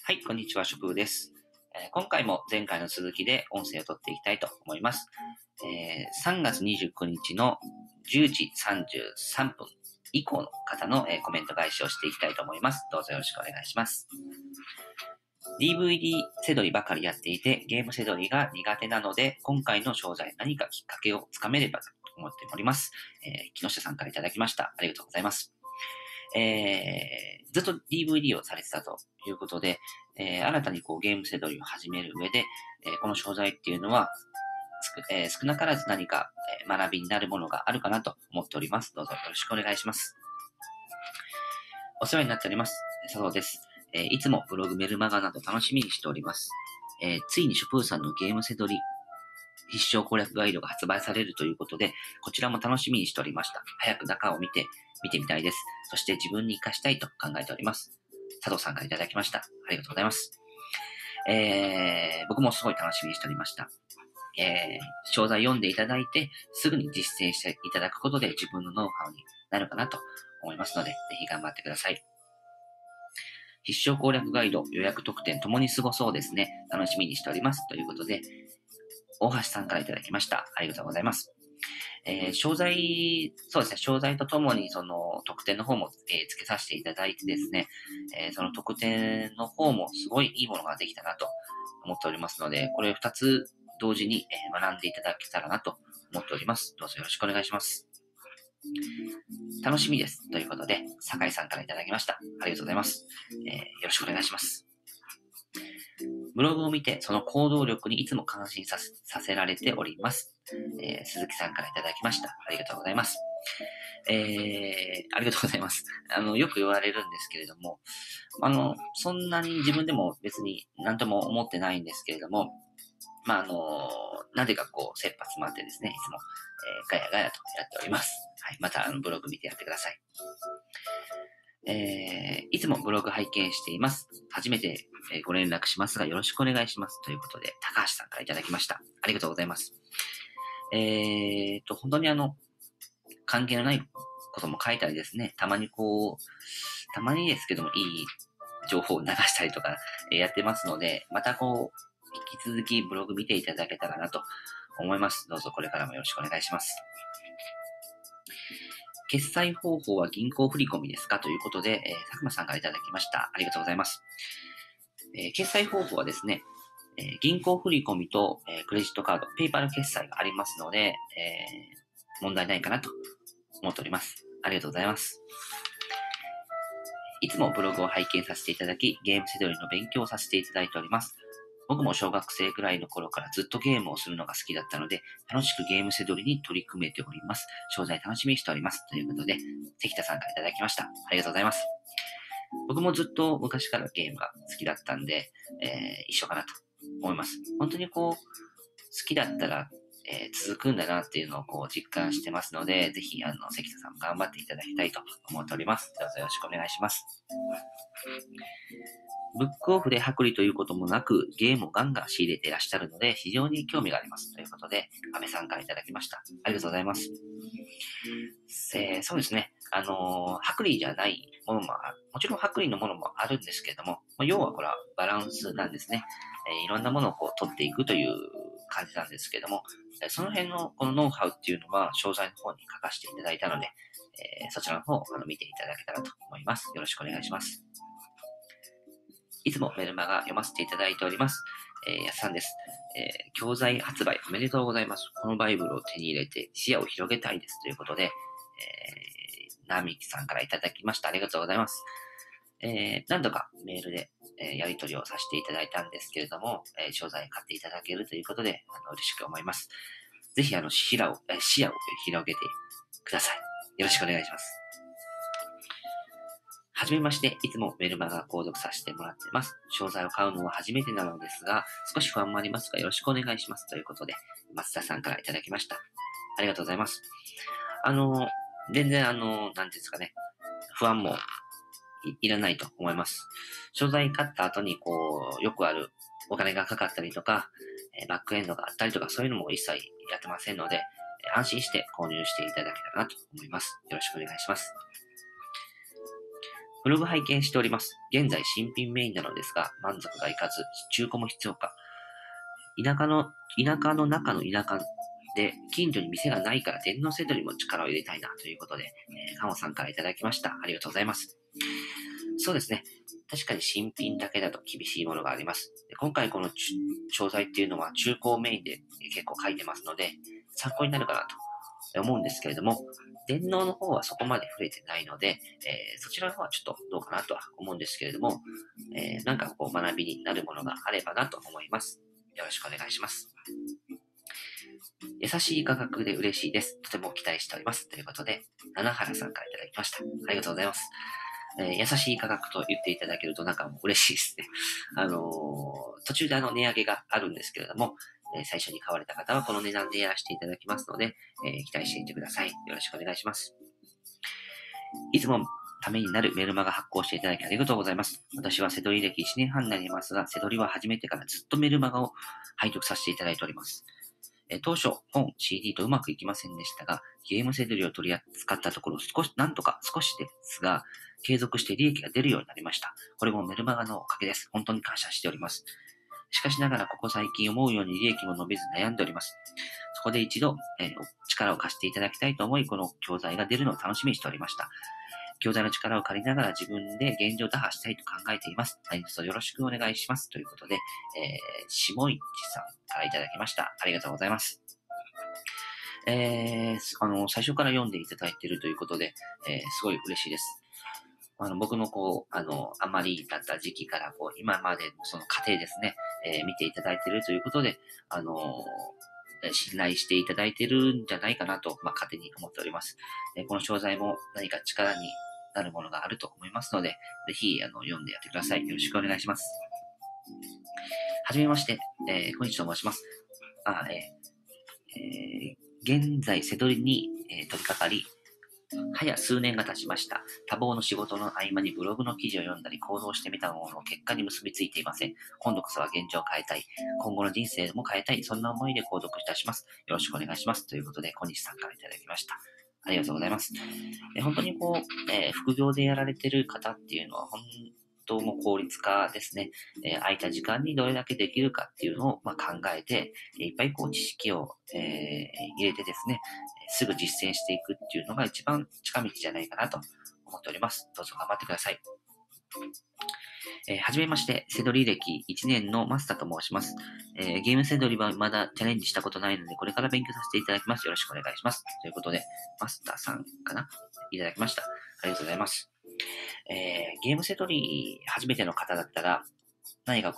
はい、こんにちは、食部です。今回も前回の続きで音声を取っていきたいと思います。3月29日の10時33分以降の方の、コメント返しをしていきたいと思います。どうぞよろしくお願いします。DVD せどりばかりやっていて、ゲームせどりが苦手なので、今回の商材何かきっかけをつかめればと思っております。木下さんからいただきました。ありがとうございます。ずっと DVD をされてたということで、新たにゲームせどりを始める上で、この商材っていうのは、少なからず何か、学びになるものがあるかなと思っております。どうぞよろしくお願いします。お世話になっております。佐藤です。いつもブログメルマガなど楽しみにしております。ついにショプーさんのゲームせどり必勝攻略ガイドが発売されるということで、こちらも楽しみにしておりました。早く中を見てみたいです。そして自分に活かしたいと考えております。佐藤さんからいただきました。ありがとうございます。僕もすごい楽しみにしておりました。商材読んでいただいて、すぐに実践していただくことで自分のノウハウになるかなと思いますので、ぜひ頑張ってください。必勝攻略ガイド、予約特典ともにすごそうですね。楽しみにしております。ということで、大橋さんからいただきました。ありがとうございます。商材、そうですね、商材とともにその特典の方も、付けさせていただいてですね、その特典の方もすごいいいものができたなと思っておりますので、これ2つ同時に、学んでいただけたらなと思っております。どうぞよろしくお願いします。楽しみです。ということで、酒井さんからいただきました。ありがとうございます。よろしくお願いします。ブログを見て、その行動力にいつも感心させられております。鈴木さんからいただきました。ありがとうございます。ありがとうございます。よく言われるんですけれども、そんなに自分でも別に何とも思ってないんですけれども、なんでか切羽詰まってですね、いつも、ガヤガヤとやっております。はい。また、ブログ見てやってください。いつもブログ拝見しています。初めてご連絡しますがよろしくお願いします。ということで、高橋さんからいただきました。ありがとうございます。本当に関係のないことも書いたりですね、たまにですけどもいい情報を流したりとか、やってますので、また引き続きブログ見ていただけたらなと思います。どうぞこれからもよろしくお願いします。決済方法は銀行振込ですかということで、佐久間さんからいただきました。ありがとうございます。決済方法はですね、銀行振込と、クレジットカード、ペイパル決済がありますので、問題ないかなと思っております。ありがとうございます。いつもブログを拝見させていただき、ゲームセドリの勉強をさせていただいております。僕も小学生くらいの頃からずっとゲームをするのが好きだったので、楽しくゲームセドリに取り組めております。商材楽しみにしております。ということで、関田さんからいただきました。ありがとうございます。僕もずっと昔からゲームが好きだったんで、一緒かなと思います。本当に好きだったら、続くんだなっていうのを実感してますので、ぜひ、関田さんも頑張っていただきたいと思っております。どうぞよろしくお願いします。ブックオフで薄利ということもなく、ゲームをガンガン仕入れていらっしゃるので、非常に興味があります。ということで、安倍さんからいただきました。ありがとうございます。そうですね。薄利じゃないものももちろん薄利のものもあるんですけれども、要はこれはバランスなんですね。いろんなものを取っていくという感じなんですけれども、その辺のこのノウハウっていうのは、商材の方に書かせていただいたので、そちらの方を見ていただけたらと思います。よろしくお願いします。いつもメルマガ読ませていただいております。やすさんです。教材発売おめでとうございます。このバイブルを手に入れて視野を広げたいです。ということで、ナミキさんからいただきました。ありがとうございます。何度かメールで、やり取りをさせていただいたんですけれども、商材買っていただけるということで、嬉しく思います。ぜひ、視野を広げてください。よろしくお願いします。はじめまして、いつもメルマガ購読させてもらっています。商材を買うのは初めてなのですが、少し不安もありますがよろしくお願いします。ということで、松田さんからいただきました。ありがとうございます。全然なんていうんですかね、不安もいらないと思います。商材買った後によくあるお金がかかったりとか、バックエンドがあったりとか、そういうのも一切やってませんので、安心して購入していただけたらなと思います。よろしくお願いします。 ブログ拝見しております。現在新品メインなのですが、満足がいかず、中古も必要か。田舎の中の田舎で、近所に店がないから電脳セドリも力を入れたいなということで、カモさんからいただきました。ありがとうございます。そうですね。確かに新品だけだと厳しいものがあります。で今回この商材っていうのは中古メインで結構書いてますので、参考になるかなと思うんですけれども、電脳の方はそこまで触れてないので、そちらの方はちょっとどうかなとは思うんですけれども、なんかこう学びになるものがあればなと思います。よろしくお願いします。優しい価格で嬉しいです。とても期待しております。ということで、七原さんからいただきました。ありがとうございます。優しい価格と言っていただけるとなんかもう嬉しいですね。途中で値上げがあるんですけれども、最初に買われた方はこの値段でやらせていただきますので、期待していてください。よろしくお願いします。いつもためになるメルマガ発行していただきありがとうございます。私はセドリ歴1年半になりますが、セドリは始めてからずっとメルマガを拝読させていただいております。当初、本、CD とうまくいきませんでしたが、ゲームセドリを取り扱ったところ、なんとか少しですが、継続して利益が出るようになりました。これもメルマガのおかげです。本当に感謝しております。しかしながら、ここ最近思うように利益も伸びず悩んでおります。そこで一度、力を貸していただきたいと思い、この教材が出るのを楽しみにしておりました。教材の力を借りながら自分で現状打破したいと考えています。何卒よろしくお願いします。ということで、下市さんからいただきました。ありがとうございます。最初から読んでいただいているということで、すごい嬉しいです。僕のあまりだった時期から、今までのその過程ですね、見ていただいているということで、信頼していただいているんじゃないかなと、勝手に思っております。この商材も何か力になるものがあると思いますので、ぜひ、読んでやってください。よろしくお願いします。はじめまして、小西と申します。現在、セドリに、取り掛かり、早数年が経ちました。多忙の仕事の合間にブログの記事を読んだり行動してみたものの結果に結びついていません。今度こそは現状を変えたい。今後の人生も変えたい。そんな思いで購読いたします。よろしくお願いします。ということで、小西さんからいただきました。ありがとうございます。本当に副業でやられてる方っていうのは、本当も効率化ですね。空いた時間にどれだけできるかっていうのを、考えて、いっぱい知識を、入れてですね、すぐ実践していくっていうのが一番近道じゃないかなと思っております。どうぞ頑張ってください。はじめまして、セドリ歴1年のマスターと申します。ゲームセドリはまだチャレンジしたことないので、これから勉強させていただきます。よろしくお願いします。ということで、マスターさんかないただきました。ありがとうございます。ゲームセドリ初めての方だったら、何か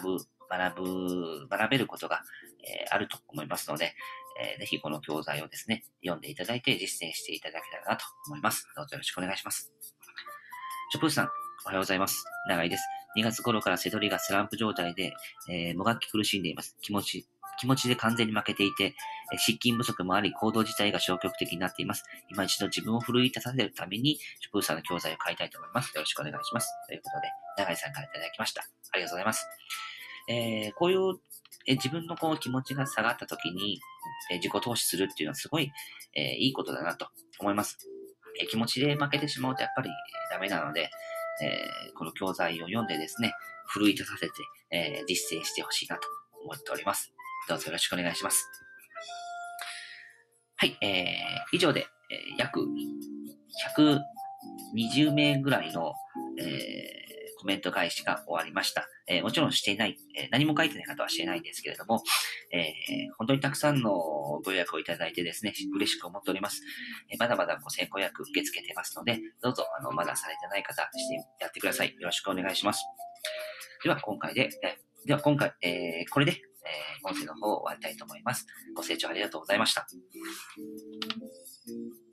学べることが、あると思いますので、ぜひこの教材をですね、読んでいただいて実践していただけたらなと思います。どうぞよろしくお願いします。チョプーさん、おはようございます。長井です。2月頃からセドリがスランプ状態で、もがき苦しんでいます。気持ちで完全に負けていて、失禁不足もあり、行動自体が消極的になっています。今一度自分を奮い立たせるために、チョプーさんの教材を買いたいと思います。よろしくお願いします。ということで、長井さんからいただきました。ありがとうございます。こういう、自分の気持ちが下がった時に、自己投資するっていうのはすごい、いいことだなと思います。気持ちで負けてしまうとやっぱりダメなので、この教材を読んでですね、奮い立たせて、実践してほしいなと思っております。どうぞよろしくお願いします。はい、以上で、約120名ぐらいの、コメント返しが終わりました。もちろんしていない、何も書いてない方はしていないんですけれども、本当にたくさんのご予約をいただいてですね、嬉しく思っております。まだまだ先行予約受け付けてますので、どうぞまだされてない方やってください。よろしくお願いします。では今回、これで、音声の方を終わりたいと思います。ご清聴ありがとうございました。